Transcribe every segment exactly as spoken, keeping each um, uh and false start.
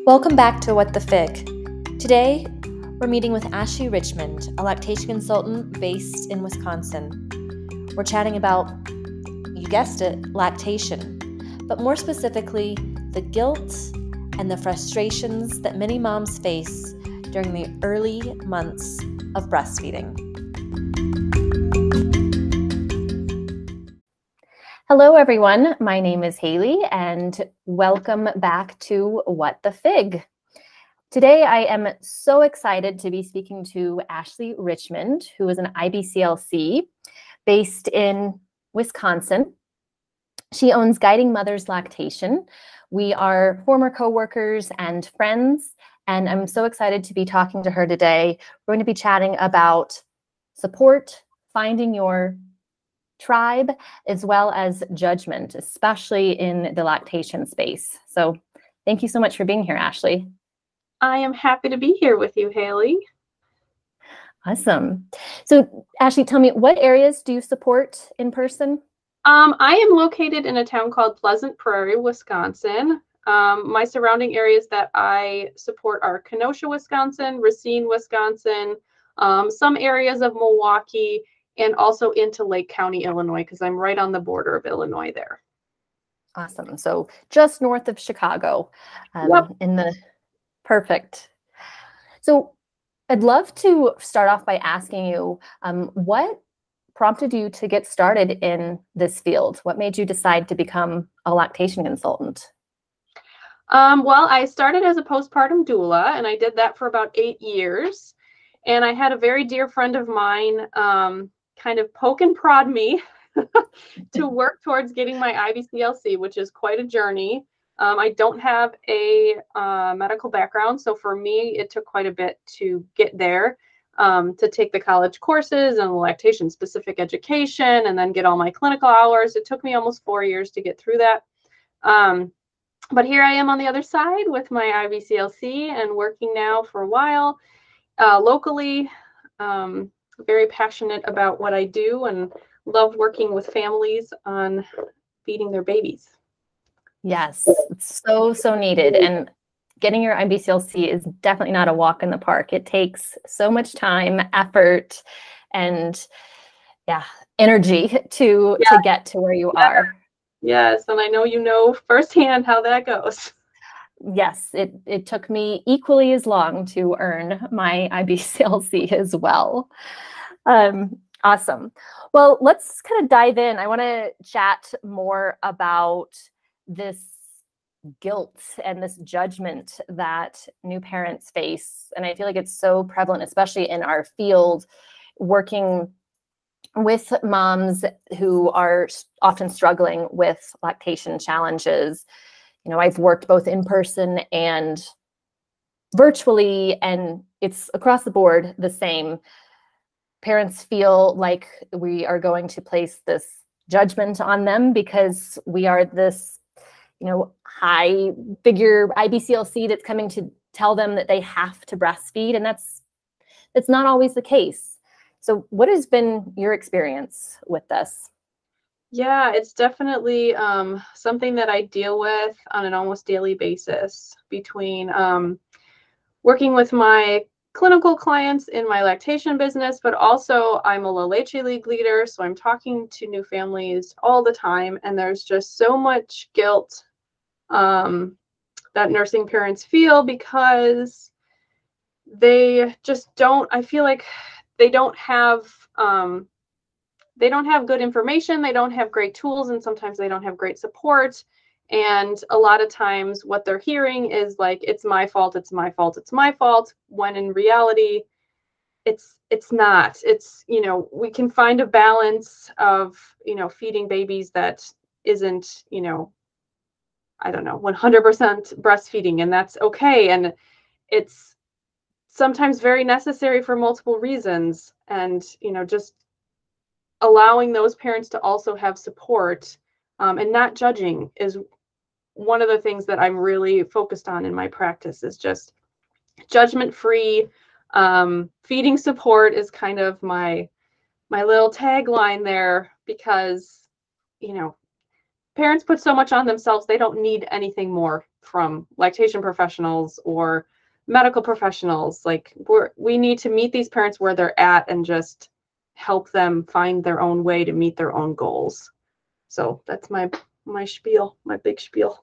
Welcome back to What the Fig. Today, we're meeting with Ashley Richmond, a lactation consultant based in Wisconsin. We're chatting about, you guessed it, lactation, but more specifically, the guilt and the frustrations that many moms face during the early months of breastfeeding. Hello, everyone. My name is Haley, and welcome back to What the Fig. Today, I am so excited to be speaking to Ashley Richmond, who is an I B C L C based in Wisconsin. She owns Guiding Mothers Lactation. We are former coworkers and friends, and I'm so excited to be talking to her today. We're going to be chatting about support, finding your tribe, as well as judgment, especially in the lactation space. So thank you so much for being here, Ashley. I am happy to be here with you, Haley. Awesome. So Ashley, tell me, what areas do you support in person? Um, I am located in a town called Pleasant Prairie, Wisconsin. Um, my surrounding areas that I support are Kenosha, Wisconsin, Racine, Wisconsin, um, some areas of Milwaukee, and also into Lake County, Illinois, because I'm right on the border of Illinois there. Awesome. So just north of Chicago. Um, yep. In the perfect. So I'd love to start off by asking you, um, what prompted you to get started in this field? What made you decide to become a lactation consultant? Um, well, I started as a postpartum doula, and I did that for about eight years. And I had a very dear friend of mine um, kind of poke and prod me to work towards getting my I B C L C, which is quite a journey. Um, I don't have a uh, medical background, so for me, it took quite a bit to get there, um, to take the college courses and lactation-specific education, and then get all my clinical hours. It took me almost four years to get through that. Um, but here I am on the other side with my I B C L C and working now for a while uh, locally. Um, very passionate about what I do and love working with families on feeding their babies. Yes, it's so, so needed. And getting your I B C L C is definitely not a walk in the park. It takes so much time, effort, and yeah, energy to, yeah. to get to where you yeah. are. Yes, and I know you know firsthand how that goes. Yes, it, it took me equally as long to earn my I B C L C as well. Um, awesome. Well, let's kind of dive in. I want to chat more about this guilt and this judgment that new parents face. And I feel like it's so prevalent, especially in our field, working with moms who are often struggling with lactation challenges. You know, I've worked both in person and virtually, and it's across the board the same. Parents feel like we are going to place this judgment on them because we are this, you know, high figure I B C L C that's coming to tell them that they have to breastfeed, and that's that's not always the case. So what has been your experience with this? Yeah, it's definitely um, something that I deal with on an almost daily basis between um, working with my clinical clients in my lactation business, but also I'm a La Leche League leader, so I'm talking to new families all the time, and there's just so much guilt um, that nursing parents feel because they just don't, I feel like they don't have um, they don't have good information, they don't have great tools, and sometimes they don't have great support. And a lot of times what they're hearing is like, it's my fault, it's my fault, it's my fault, when in reality, it's it's not. It's, you know, we can find a balance of, you know, feeding babies that isn't, you know, I don't know, one hundred percent breastfeeding, and that's okay. And it's sometimes very necessary for multiple reasons. And, you know, just allowing those parents to also have support um, and not judging is one of the things that I'm really focused on in my practice, is just judgment-free. Um, feeding support is kind of my my little tagline there, because, you know, parents put so much on themselves, they don't need anything more from lactation professionals or medical professionals. Like we're, we need to meet these parents where they're at and just help them find their own way to meet their own goals. So that's my, my spiel, my big spiel.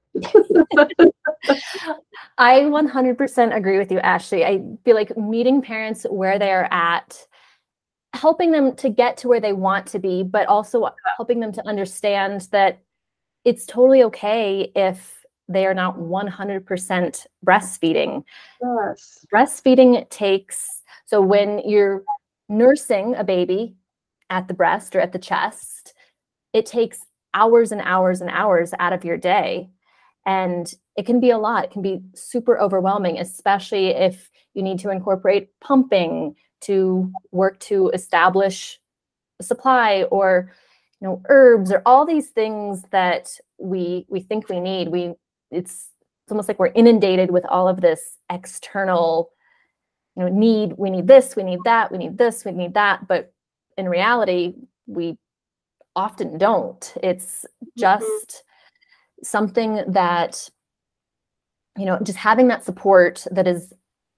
I one hundred percent agree with you, Ashley. I feel like meeting parents where they are at, helping them to get to where they want to be, but also helping them to understand that it's totally okay if they are not one hundred percent breastfeeding. Yes. Breastfeeding takes, so when you're nursing a baby at the breast or at the chest, it takes hours and hours and hours out of your day. And it can be a lot. It can be super overwhelming, especially if you need to incorporate pumping to work to establish a supply, or you know, herbs, or all these things that we we think we need. We it's it's almost like we're inundated with all of this external, you know, need. We need this, we need that, we need this, we need that. But in reality, we often don't. It's just mm-hmm. something that, you know, just having that support that is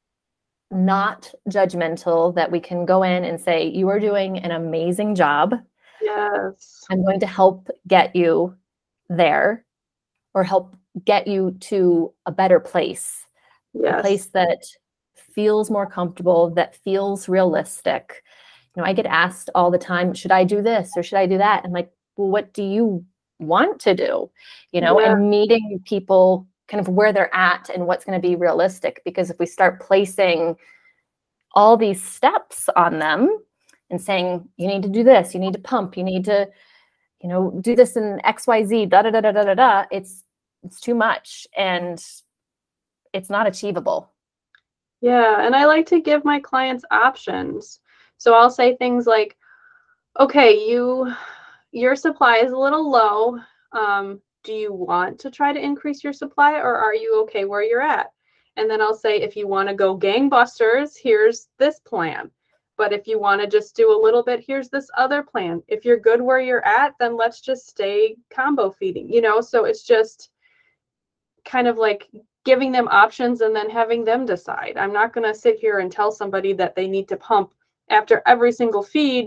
not judgmental, that we can go in and say, you are doing an amazing job. Yes. I'm going to help get you there, or help get you to a better place. Yes. A place that feels more comfortable, that feels realistic. You know, I get asked all the time, should I do this or should I do that? I'm like, well, what do you want to do? You know, yeah. And meeting people kind of where they're at and what's going to be realistic. Because if we start placing all these steps on them and saying, you need to do this, you need to pump, you need to, you know, do this in X Y Z, da da da da da da da, it's it's too much and it's not achievable. Yeah, and I like to give my clients options. So I'll say things like, okay, you your supply is a little low. Um, do you want to try to increase your supply, or are you okay where you're at? And then I'll say, if you want to go gangbusters, here's this plan. But if you want to just do a little bit, here's this other plan. If you're good where you're at, then let's just stay combo feeding, you know? So it's just kind of like giving them options and then having them decide. I'm not going to sit here and tell somebody that they need to pump after every single feed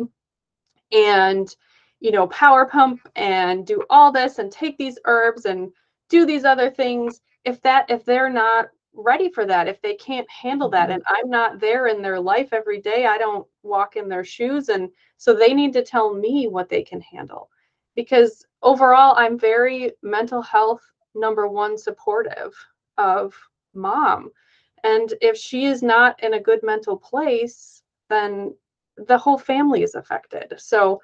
and, you know, power pump and do all this and take these herbs and do these other things. If that, if they're not ready for that, if they can't handle that, and I'm not there in their life every day, I don't walk in their shoes, and so they need to tell me what they can handle. Because overall, I'm very mental health number one supportive of mom, and if she is not in a good mental place, then the whole family is affected. So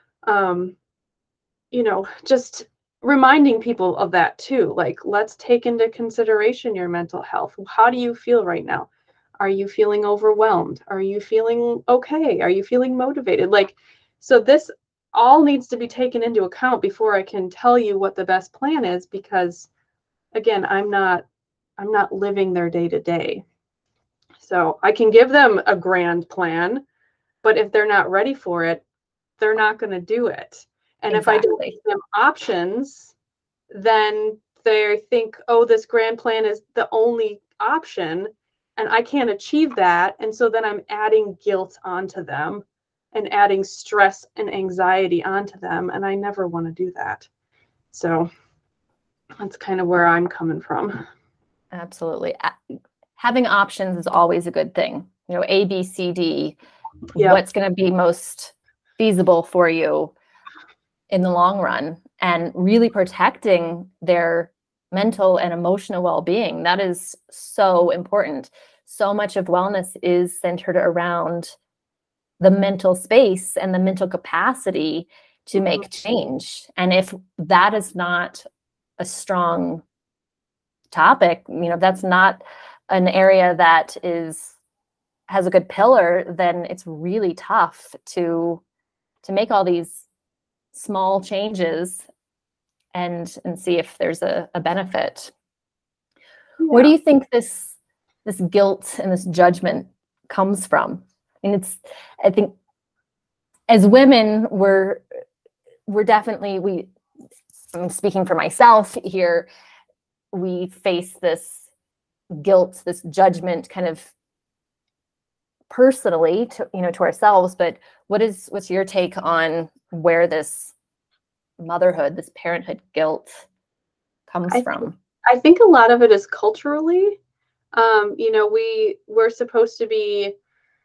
um you know, just reminding people of that too. Like, let's take into consideration your mental health. How do you feel right now? Are you feeling overwhelmed? Are you feeling okay? Are you feeling motivated? Like, so this all needs to be taken into account before I can tell you what the best plan is, because again, I'm not I'm not living their day to day. So I can give them a grand plan, but if they're not ready for it, they're not going to do it. And exactly. If I don't give them options, then they think, oh, this grand plan is the only option and I can't achieve that. And so then I'm adding guilt onto them and adding stress and anxiety onto them. And I never want to do that. So that's kind of where I'm coming from. Absolutely. Having options is always a good thing. You know, A, B, C, D, yep. What's going to be most feasible for you in the long run, and really protecting their mental and emotional well-being. That is so important. So much of wellness is centered around the mental space and the mental capacity to make change. And if that is not a strong topic, you know, that's not an area that is has a good pillar, then it's really tough to to make all these small changes and and see if there's a, a benefit. Yeah. Where do you think this this guilt and this judgment comes from? And it's, I think as women, we're we're definitely, we I'm speaking for myself here, we face this guilt, this judgment kind of personally to, you know, to ourselves. But what is, what's your take on where this motherhood, this parenthood guilt comes I from? think, I think a lot of it is culturally. Um, you know, we we're supposed to be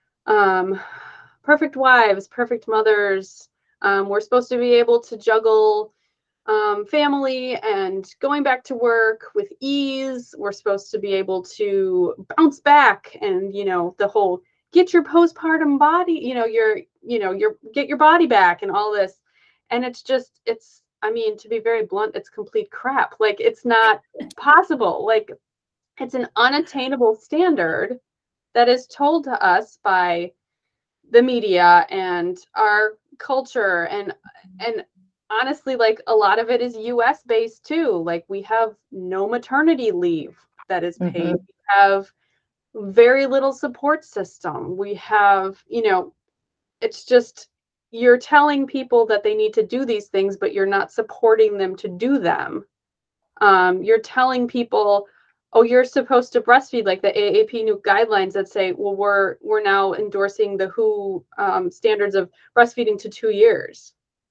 um, perfect wives, perfect mothers. Um, we're supposed to be able to juggle um, family and going back to work with ease. We're supposed to be able to bounce back, and you know, the whole get your postpartum body, you know, your you know, your get your body back and all this. And it's just, it's, I mean, to be very blunt, it's complete crap. Like, it's not possible. Like, it's an unattainable standard that is told to us by the media and our culture, and and honestly, like, a lot of it is U S based too. Like, we have no maternity leave that is paid. Mm-hmm. We have very little support system. We have, you know, it's just, you're telling people that they need to do these things, but you're not supporting them to do them. Um, you're telling people, oh, you're supposed to breastfeed, like the A A P new guidelines that say, well, we're we're now endorsing the W H O um, standards of breastfeeding to two years.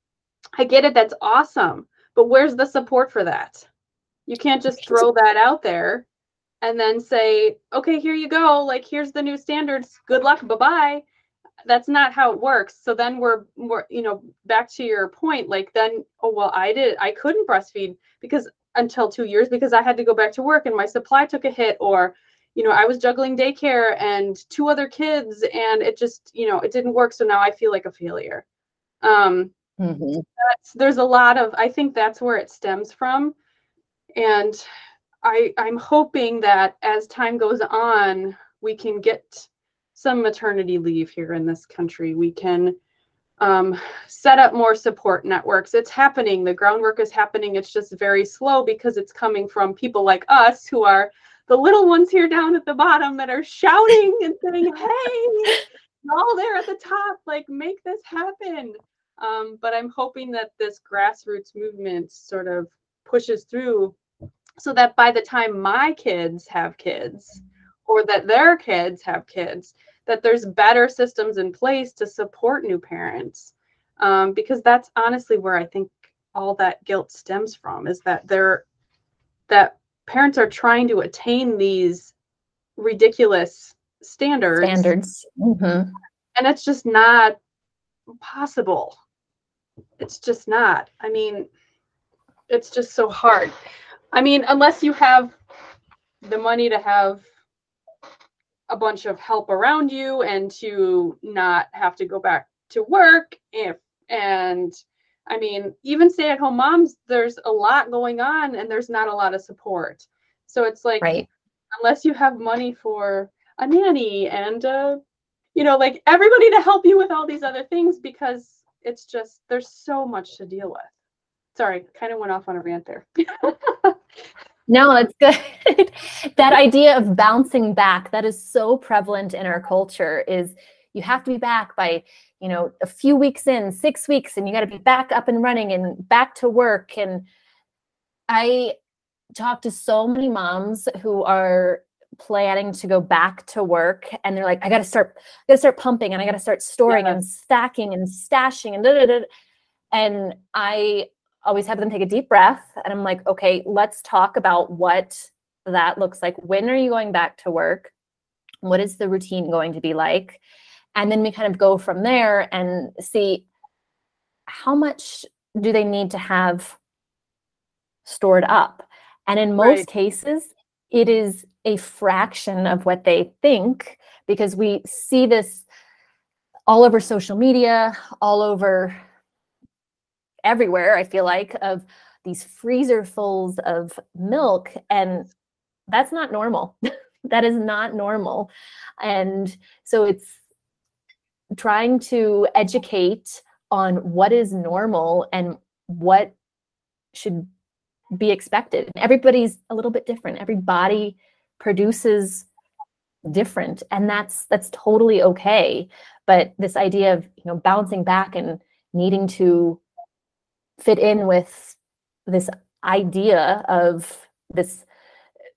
I get it, that's awesome, but where's the support for that? You can't just throw that out there and then say, okay, here you go, like, here's the new standards, good luck, bye-bye. That's not how it works. So then we're, we're, you know, back to your point, like, then, oh, well, I did, I couldn't breastfeed because until two years because I had to go back to work and my supply took a hit, or, you know, I was juggling daycare and two other kids and it just, you know, it didn't work. So now I feel like a failure. Um, Mm-hmm. that's, there's a lot of, I think that's where it stems from. And I, I'm hoping that as time goes on, we can get some maternity leave here in this country. We can um, set up more support networks. It's happening. The groundwork is happening. It's just very slow because it's coming from people like us, who are the little ones here down at the bottom that are shouting and saying, hey, y'all there at the top, like, make this happen. Um, but I'm hoping that this grassroots movement sort of pushes through so that by the time my kids have kids, or that their kids have kids, that there's better systems in place to support new parents. Um, because that's honestly where I think all that guilt stems from, is that they're, that parents are trying to attain these ridiculous standards. Standards. Mm-hmm. And it's just not possible. It's just not. I mean, it's just so hard. I mean, unless you have the money to have a bunch of help around you and to not have to go back to work. If, and I mean, even stay-at-home moms, there's a lot going on and there's not a lot of support. So it's like, right, unless you have money for a nanny and, uh, you know, like, everybody to help you with all these other things, because it's just, there's so much to deal with. Sorry, kind of went off on a rant there. No, that's good. That idea of bouncing back, that is so prevalent in our culture, is you have to be back by, you know, a few weeks in, six weeks, and you got to be back up and running and back to work. And I talk to so many moms who are planning to go back to work, and they're like, I got to start, I got to start pumping, and I got to start storing, yeah, and stacking and stashing and da, da, da. And I always have them take a deep breath. And I'm like, okay, let's talk about what that looks like. When are you going back to work? What is the routine going to be like? And then we kind of go from there and see how much do they need to have stored up. And in most right. cases, it is a fraction of what they think, because we see this all over social media, all over everywhere, I feel like, of these freezer fulls of milk, and that's not normal. That is not normal. And so it's trying to educate on what is normal and what should be expected. Everybody's a little bit different. Every body produces different, and that's that's totally okay. But this idea of, you know, bouncing back and needing to fit in with this idea of this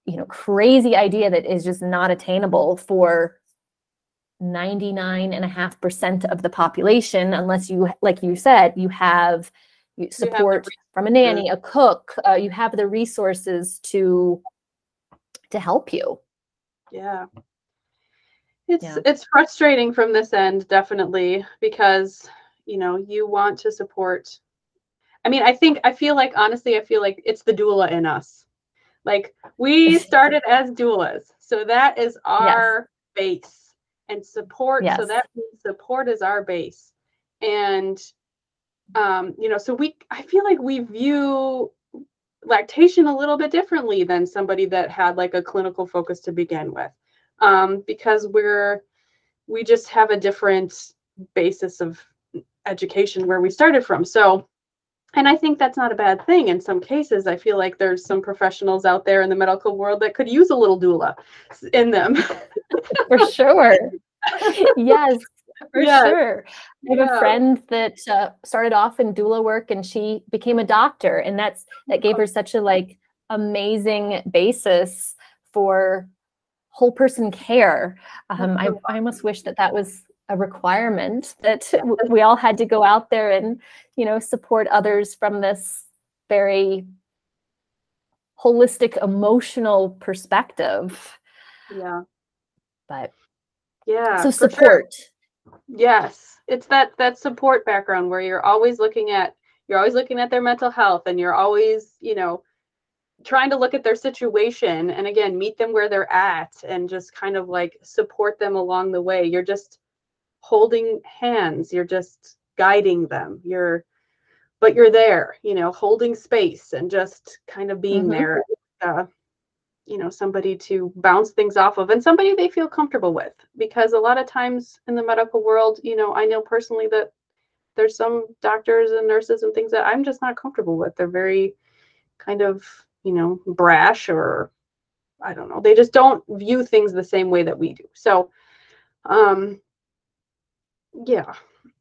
you know, crazy idea that is just not attainable for ninety-nine and a half percent of the population, unless you, like you said, you have support you have from a nanny, a cook, uh, you have the resources to to help you. Yeah. It's Yeah. it's frustrating from this end, definitely, because, you know, you want to support. I mean, I think I feel like honestly, I feel like it's the doula in us. Like we started as doulas, so that is Yes. our base, and support. Yes. So that means support is our base, and um, you know, so we. I feel like we view lactation a little bit differently than somebody that had like a clinical focus to begin with, um, because we're we just have a different basis of education where we started from. So, and I think that's not a bad thing. In some cases, I feel like there's some professionals out there in the medical world that could use a little doula in them. For sure. Yes, for Yes. sure. I have Yeah. a friend that uh, started off in doula work, and she became a doctor, and that's that gave her such a like amazing basis for whole person care. Um, I, I almost wish that that was a requirement, that w- we all had to go out there and, you know, support others from this very holistic, emotional perspective. Yeah. But Yeah. so for sure. support. Yes. It's that that support background where you're always looking at you're always looking at their mental health, and you're always, you know, trying to look at their situation, and again, meet them where they're at, and just kind of like support them along the way. You're just holding hands, you're just guiding them. You're but you're there, you know, holding space and just kind of being Mhm. there. Uh, you know, somebody to bounce things off of, and somebody they feel comfortable with. Because a lot of times in the medical world, you know, I know personally that there's some doctors and nurses and things that I'm just not comfortable with. They're very kind of, you know, brash, or I don't know. They just don't view things the same way that we do. So, um, yeah.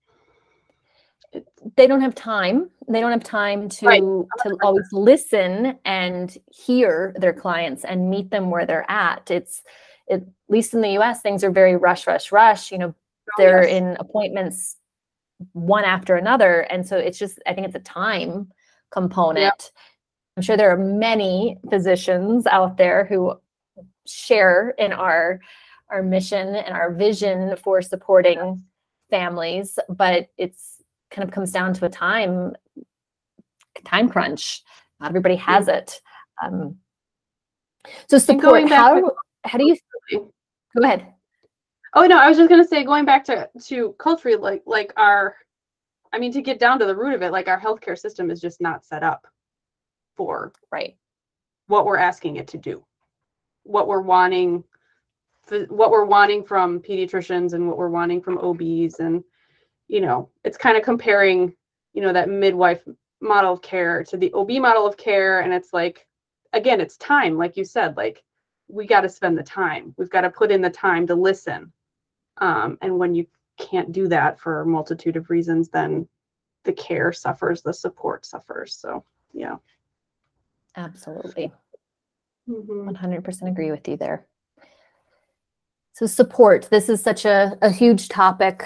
They don't have time. They don't have time to Right. to always listen and hear their clients and meet them where they're at. It's at least in the U S, things are very rush, rush, rush. You know, Oh, they're yes. in appointments one after another, and so it's just, I think it's a time component. Yep. I'm sure there are many physicians out there who share in our our mission and our vision for supporting families, but it's kind of comes down to a time time crunch. Not everybody has Mhm. it. Um, so And going support. back How to how do you go ahead? Oh no, I was just gonna say, going back to to culturally, like like our, I mean, to get down to the root of it, like our healthcare system is just not set up for Right. what we're asking it to do, what we're wanting, what we're wanting from pediatricians, and what we're wanting from O Bs, and you know, it's kind of comparing, you know, that midwife model of care to the O B model of care, and it's like, again, it's time, like you said, like we got to spend the time, we've got to put in the time to listen. Um, and when you can't do that for a multitude of reasons, then the care suffers, the support suffers. So, yeah. Absolutely. Mm-hmm. one hundred percent agree with you there. So support. This is such a, a huge topic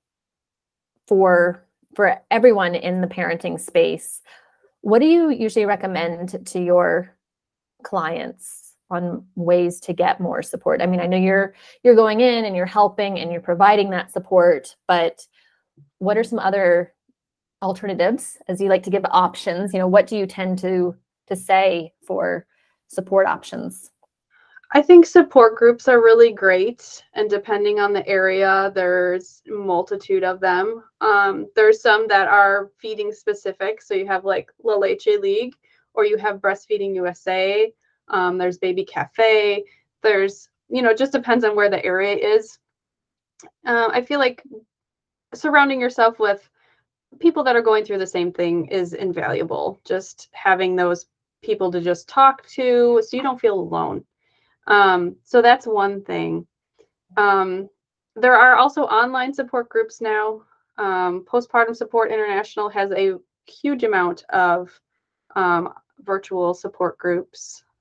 for for everyone in the parenting space. What do you usually recommend to your clients on ways to get more support? I mean, I know you're you're going in and you're helping and you're providing that support, but what are some other alternatives, as you like to give options? You know, what do you tend to to say for support options? I think support groups are really great, and depending on the area, there's a multitude of them. Um, there's some that are feeding specific, so you have like La Leche League, or you have Breastfeeding U S A. Um, there's Baby Cafe. There's, you know, it just depends on where the area is. Uh, I feel like surrounding yourself with people that are going through the same thing is invaluable. Just having those people to just talk to, so you don't feel alone. Um, so that's one thing. Um, there are also online support groups now. Um, Postpartum Support International has a huge amount of um, virtual support groups.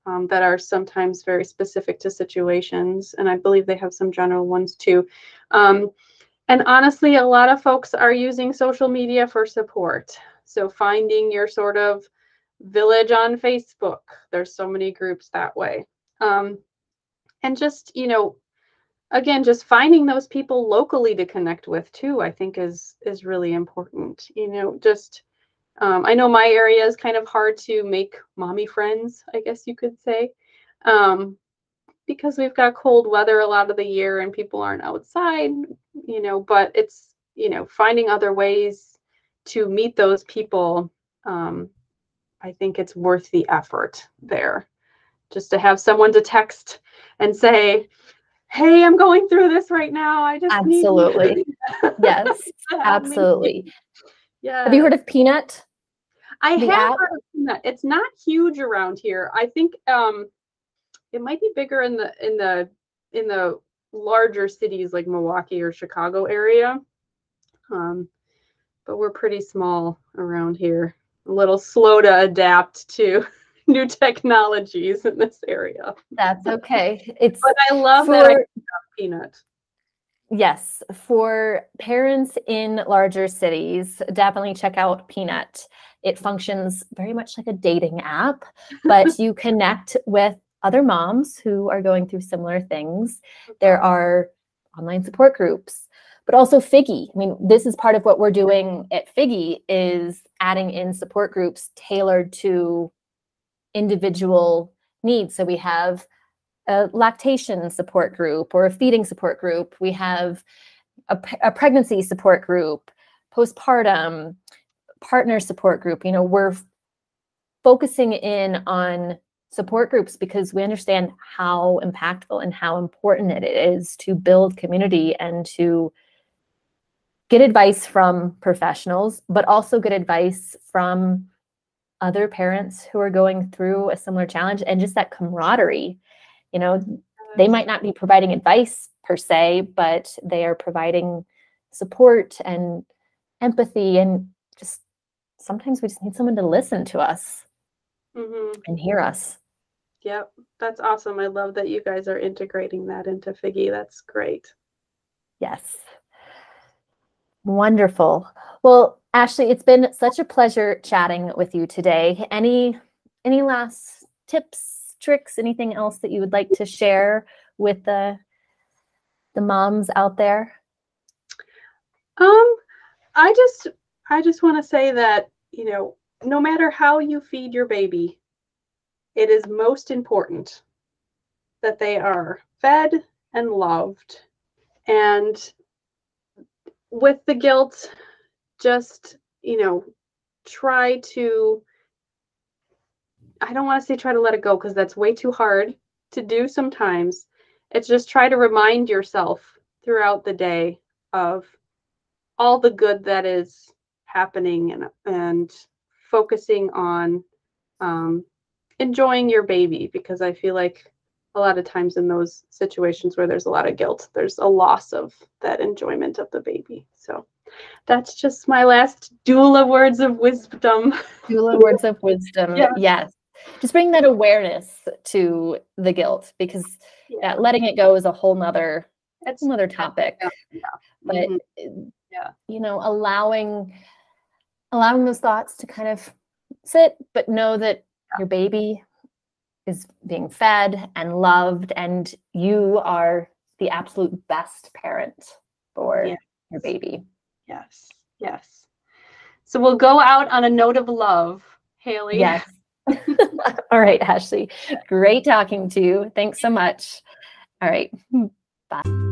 um, that are sometimes very specific to situations. And I believe they have some general ones too. Um, and honestly, a lot of folks are using social media for support. So finding your sort of village on Facebook, there's so many groups that way. Um, and just, you know, again, just finding those people locally to connect with too, I think is is really important. You know, just um, I know my area is kind of hard to make mommy friends, I guess you could say, um, because we've got cold weather a lot of the year and people aren't outside, you know, but it's, you know, finding other ways to meet those people. Um, I think it's worth the effort there, just to have someone to text and say, hey, I'm going through this right now. I just Absolutely. need Yes, absolutely. Yeah. Have you heard of Peanut? I The have app? heard of Peanut. It's not huge around here. I think um it might be bigger in the in the in the larger cities like Milwaukee or Chicago area. Um, but we're pretty small around here. A little slow to adapt to new technologies in this area. That's okay. It's But I love for, that I have Peanut. yes, for parents in larger cities, definitely check out Peanut. It functions very much like a dating app, but you connect with other moms who are going through similar things. There are online support groups, but also Figgy. I mean, this is part of what we're doing at Figgy, is adding in support groups tailored to individual needs. So we have a lactation support group or a feeding support group. We have a, a pregnancy support group, postpartum, partner support group. You know, we're focusing in on support groups because we understand how impactful and how important it is to build community and to get advice from professionals, but also get advice from other parents who are going through a similar challenge, and just that camaraderie. You know, they might not be providing advice per se, but they are providing support and empathy, and just sometimes we just need someone to listen to us Mm-hmm. and hear us. Yep, that's awesome. I love that you guys are integrating that into Figgy. That's great. Yes. Wonderful. Well, Ashley, it's been such a pleasure chatting with you today. Any any last tips, tricks, anything else that you would like to share with the the moms out there? Um, I just I just want to say that, you know, no matter how you feed your baby, it is most important that they are fed and loved. And with the guilt, just, you know, try to, I don't want to say try to let it go because that's way too hard to do sometimes. It's just try to remind yourself throughout the day of all the good that is happening, and and focusing on um, enjoying your baby, because I feel like a lot of times in those situations where there's a lot of guilt, there's a loss of that enjoyment of the baby. So that's just my last doula words of wisdom. Doula words of wisdom. Yeah. Yes. Just bring that awareness to the guilt, because yeah, letting it go is a whole nother, It's another topic. Yeah. Yeah. But Mm-hmm. Yeah. you know, allowing allowing those thoughts to kind of sit, but know that your baby is being fed and loved, and you are the absolute best parent for Yes. your baby. Yes. Yes. So we'll go out on a note of love, Haley. Yes. All right, Ashley. Great talking to you. Thanks so much. All right. Bye.